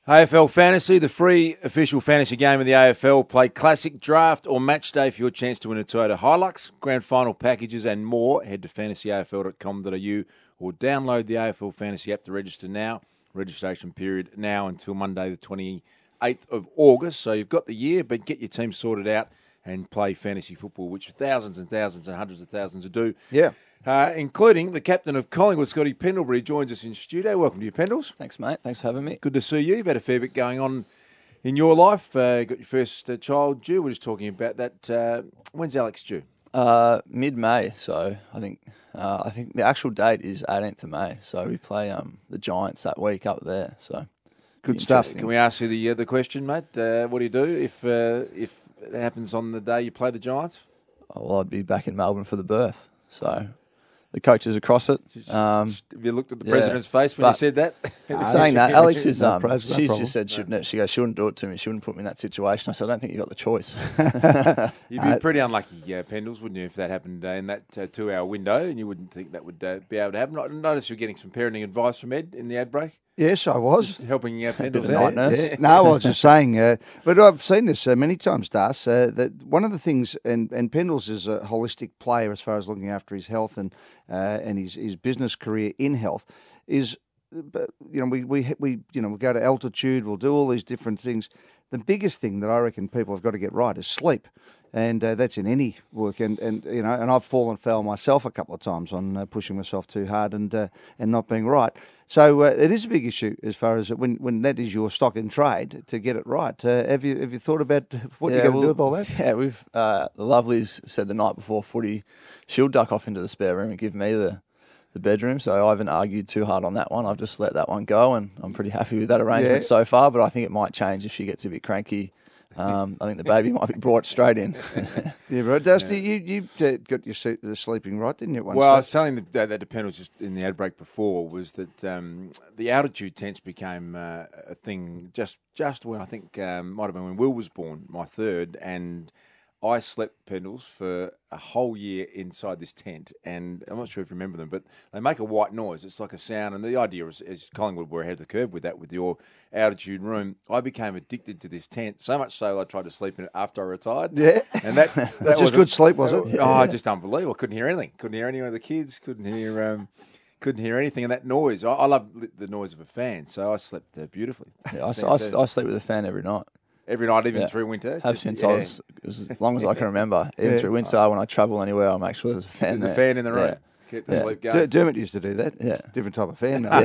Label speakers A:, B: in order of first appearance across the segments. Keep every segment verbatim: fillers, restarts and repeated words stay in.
A: A F L Fantasy, the free official fantasy game of the A F L. Play classic, draft or match day for your chance to win a Toyota Hilux, grand final packages and more. Head to fantasy a f l dot com dot a u or download the A F L Fantasy app to register now. Registration period now until Monday the twenty-eighth of August. So you've got the year, but get your team sorted out and play fantasy football, which thousands and thousands and hundreds of thousands do.
B: Yeah.
A: Uh, including the captain of Collingwood, Scotty Pendlebury, joins us in studio. Welcome to you, Pendles.
C: Thanks, mate. Thanks for having me.
A: Good to see you. You've had a fair bit going on in your life. Uh, got your first uh, child due. We're just talking about that. Uh, when's Alex due?
C: Uh, mid-May, so I think uh, I think the actual date is eighteenth of May. So we play um, the Giants that week up there. So
B: good stuff.
A: Can we ask you the uh, the question, mate? Uh, what do you do if uh, if it happens on the day you play the Giants?
C: Oh, well, I'd be back in Melbourne for the birth. So the coaches across it. Um,
A: Have you looked at the
C: yeah,
A: president's face when
C: but
A: he said that?
C: saying that, Alex is
B: no
C: um,
B: pros, no
C: she's
B: problem.
C: just said shouldn't she goes she wouldn't do it to me. She wouldn't put me in that situation. I said I don't think you got the choice.
A: You'd be
B: Uh,
A: pretty unlucky, uh, Pendles, wouldn't you, if that happened uh, in that uh, two-hour window, and you wouldn't think that would uh, be able to happen. I noticed you're getting some parenting advice from Ed in the ad break.
B: Yes, I was.
A: Just helping uh, Pendles
C: of
A: out.
C: night nurse.
B: Yeah. No, I was just saying, uh, but I've seen this uh, many times, Das, uh, that one of the things, and, and Pendles is a holistic player as far as looking after his health and uh, and his, his business career in health, is, uh, you know, we, we, we, you know, we go to altitude, we'll do all these different things. The biggest thing that I reckon people have got to get right is sleep. And uh, that's in any work, and, and you know, and I've fallen foul myself a couple of times on uh, pushing myself too hard and uh, and not being right. So uh, it is a big issue as far as when, when that is your stock in trade to get it right. Uh, have you have you thought about what
C: Yeah,
B: you're going to
C: well,
B: do with all that?
C: Yeah, we've uh, the Lovelies said the night before footy she'll duck off into the spare room and give me the. the bedroom, so I haven't argued too hard on that one. I've just let that one go, and I'm pretty happy with that arrangement
B: Yeah.
C: so far, but I think it might change if she gets a bit cranky. Um, I think the baby might be brought straight in.
B: Yeah, right. Dusty, you you uh, got your se- the sleeping right, didn't you? At one
A: Well, I was
B: stage?
A: telling the, that, that dependent just in the ad break before was that um, the altitude tents became uh, a thing just just when I think um, might have been when Will was born, my third, and I slept, Pendles, for a whole year inside this tent, and I'm not sure if you remember them, but they make a white noise. It's like a sound, and the idea is, is Collingwood were ahead of the curve with that, with your altitude room. I became addicted to this tent, so much so I tried to sleep in it after I retired.
B: Yeah.
A: And that, that
B: Just
A: wasn't-
B: good sleep, was it?
A: Oh, just unbelievable. I couldn't hear anything. Couldn't hear any of the kids. Couldn't hear um, couldn't hear anything. And that noise, I, I love the noise of a fan, so I slept uh, beautifully.
C: Yeah, I, I, I sleep with a fan every night.
A: Every night, even
C: Yeah.
A: through winter.
C: Have
A: just-
C: since
A: yeah.
C: I was as long as I can remember. Even
B: Yeah.
C: through winter, when I travel anywhere, I'll make sure there's a fan
A: There's
C: there.
A: a fan in the room.
C: Yeah.
A: Keep the
C: Yeah.
A: sleep
B: D-
A: going.
B: Dermot used to do that.
C: Yeah.
B: Different type of fan.
C: Yeah,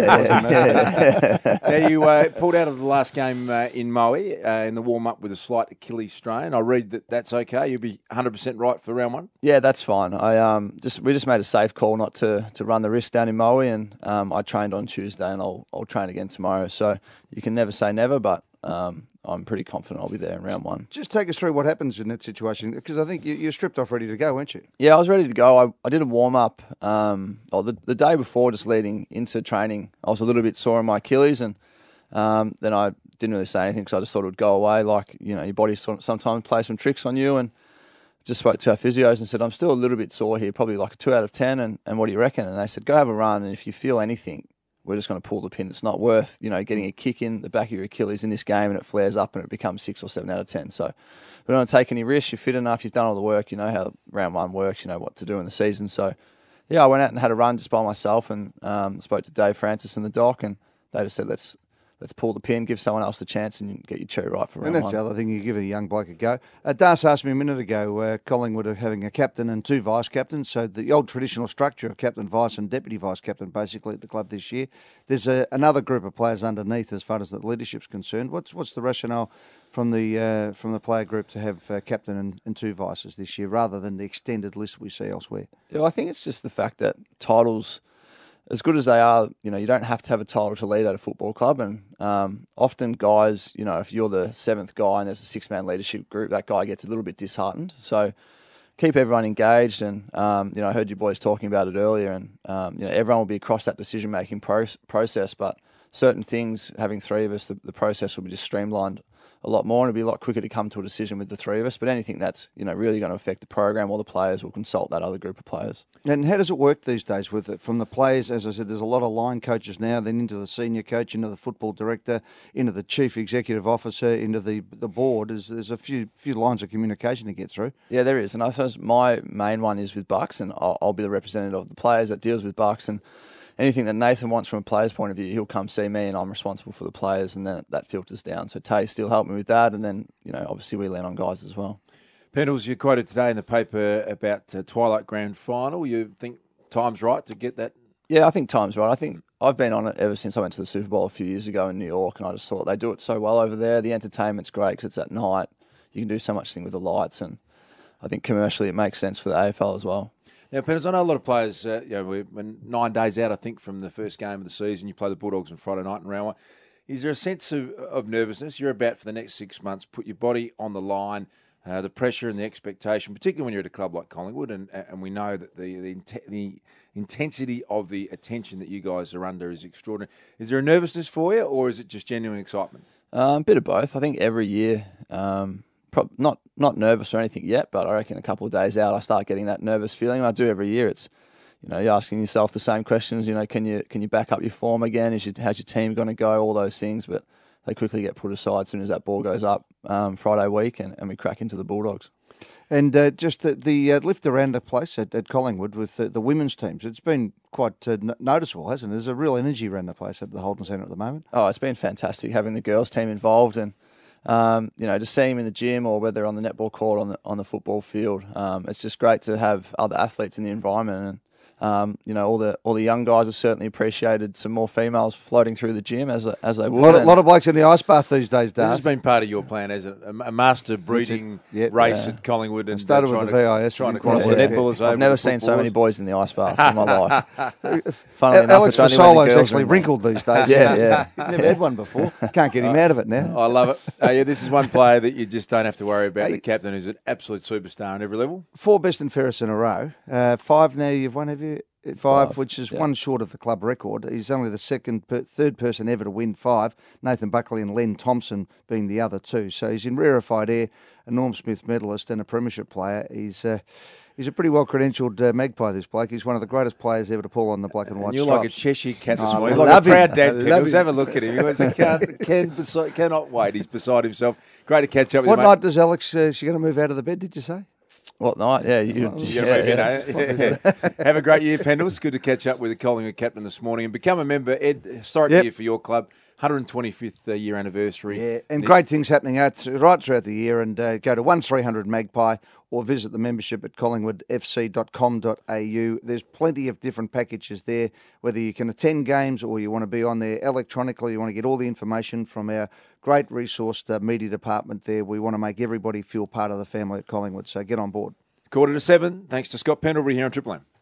C: yeah, yeah.
A: Now, you uh, pulled out of the last game uh, in Moe uh, in the warm-up with a slight Achilles strain. I read that that's okay. You'll be one hundred percent right for round one.
C: Yeah, that's fine. I um just we just made a safe call not to, to run the risk down in Moe, and um I trained on Tuesday, and I'll I'll train again tomorrow. So you can never say never, but um I'm pretty confident I'll be there in round one.
B: Just take us through what happens in that situation, because I think you, you're stripped off, ready to go, weren't you?
C: Yeah, I was ready to go. I, I did a warm up. Um, oh, the the day before, just leading into training, I was a little bit sore in my Achilles, and um, then I didn't really say anything because I just thought it would go away. Like, you know, your body sort of sometimes plays some tricks on you, and just spoke to our physios and said, I'm still a little bit sore here, probably like a two out of ten. And, and what do you reckon? And they said, go have a run, and if you feel anything, we're just going to pull the pin. It's not worth, you know, getting a kick in the back of your Achilles in this game and it flares up and it becomes six or seven out of ten. So we don't take any risks. You're fit enough. You've done all the work. You know how round one works. You know what to do in the season. So, yeah, I went out and had a run just by myself and um, spoke to Dave Francis and the doc, and they just said, let's let's pull the pin, give someone else the chance, and get your cherry right for round
B: And that's
C: one.
B: the other thing, you give a young bloke a go. Uh, Das asked me a minute ago, uh, Collingwood are having a captain and two vice-captains, so the old traditional structure of captain, vice and deputy vice-captain basically at the club this year. There's a, another group of players underneath as far as the leadership's concerned. What's what's the rationale from the uh, from the player group to have uh, captain and, and two vices this year rather than the extended list we see elsewhere?
C: Yeah, I think it's just the fact that titles, as good as they are, you know, you don't have to have a title to lead at a football club. And um, often guys, you know, if you're the seventh guy and there's a six-man leadership group, that guy gets a little bit disheartened. So keep everyone engaged. And, um, you know, I heard you boys talking about it earlier. And, um, you know, everyone will be across that decision-making pro- process. But certain things, having three of us, the, the process will be just streamlined a lot more, and it'll be a lot quicker to come to a decision with the three of us. But anything that's, you know, really going to affect the program or the players, we'll consult that other group of players.
B: And how does it work these days with it? From the players, as I said, there's a lot of line coaches now, then into the senior coach, into the football director, into the chief executive officer, into the the board. There's, there's a few few lines of communication to get through.
C: Yeah, there is. And I suppose my main one is with Bucks, and I'll, I'll be the representative of the players that deals with Bucks. And anything that Nathan wants from a player's point of view, he'll come see me, and I'm responsible for the players, and then that filters down. So Tay still helped me with that, and then, you know, obviously we lean on guys as well.
A: Pendles, you quoted today in the paper about uh, Twilight Grand Final. You think time's right to get that?
C: Yeah, I think time's right. I think I've been on it ever since I went to the Super Bowl a few years ago in New York, and I just thought they do it so well over there. The entertainment's great because it's at night. You can do so much thing with the lights, and I think commercially it makes sense for the A F L as well.
A: Now, Pendles, I know a lot of players, uh, you know, we're nine days out, I think, from the first game of the season. You play the Bulldogs on Friday night in round one. Is there a sense of, of nervousness? You're about for the next six months, put your body on the line, uh, the pressure and the expectation, particularly when you're at a club like Collingwood, and and we know that the, the the intensity of the attention that you guys are under is extraordinary. Is there a nervousness for you, or is it just genuine excitement?
C: A um, bit of both. I think every year, um, pro- not not nervous or anything yet, but I reckon a couple of days out, I start getting that nervous feeling. I do every year. It's, you know, you're asking yourself the same questions. You know, can you can you back up your form again? Is your, how's your team going to go? All those things, but they quickly get put aside as soon as that ball goes up um, Friday week, and, and we crack into the Bulldogs.
B: And uh, just the, the uh, lift around the place at, at Collingwood with the, the women's teams, it's been quite uh, n- noticeable, hasn't it? There's a real energy around the place at the Holden Centre at the moment.
C: Oh, it's been fantastic having the girls' team involved, and um, you know, just seeing them in the gym or whether on the netball court, on the on the football field. Um, it's just great to have other athletes in the environment, and um, you know, all the all the young guys have certainly appreciated some more females floating through the gym as as they would.
B: A lot, of, lot of blokes in the ice bath these days, Dave.
A: This has been part of your plan, hasn't it? A, a master breeding
B: Yep.
A: race
C: Yeah.
A: at Collingwood, and
B: It started
A: uh,
B: with
A: trying
B: the
A: to,
B: V I S.
A: trying to
B: Didn't
A: cross
B: quite
A: the
B: work.
A: netballers over.
C: I've never
A: the
C: seen so many
A: footballers.
C: boys in the ice bath in my life. Funnily enough,
B: Alex
C: it's only when the
B: Fasolo's
C: girls are
B: actually
C: in there.
B: wrinkled these days.
C: Yeah, yeah.
B: Never had one before. Can't get him out of it now.
A: I love it. Uh, yeah, this is one player that you just don't have to worry about.
B: Hey.
A: The captain, who's an absolute superstar on every level.
B: Four best and fairest in a row. Uh, five now you've won, have you? Five,
C: Five,
B: which is
C: yeah.
B: one short of the club record. He's only the second, per, third person ever to win five. Nathan Buckley and Len Thompson being the other two. So he's in rarefied air, a Norm Smith medalist and a premiership player. He's uh, he's a pretty well credentialed uh, magpie, this bloke. He's one of the greatest players ever to pull on the black and white
A: And you're
B: stripes.
A: like a Cheshire cat this
B: Oh,
A: morning.
B: I
A: He's like a
B: love him.
A: proud
B: I
A: dad.
B: love
A: Let's
B: him.
A: have a look at him. He was, he can't, can, besi- cannot wait. He's beside himself. Great to catch up with
B: What
A: you,
B: night
A: mate.
B: does Alex, uh, she going to move out of the bed, did you say?
C: What night? Yeah, you,
A: You
C: yeah,
A: gotta move in,
C: yeah.
A: eh? Have a great year, Pendles. Good to catch up with the Collingwood captain this morning and become a member. Ed, historic
B: Yep.
A: year for your club, one hundred twenty-fifth uh, year anniversary.
B: Yeah, and great things happening out right throughout the year. And uh, go to one three hundred Magpie or visit the membership at collingwood f c dot com dot a u. There's plenty of different packages there, whether you can attend games or you want to be on there electronically. You want to get all the information from our great resourced uh, media department there. We want to make everybody feel part of the family at Collingwood. So get on board.
A: Quarter to seven. Thanks to Scott Pendlebury here on Triple M.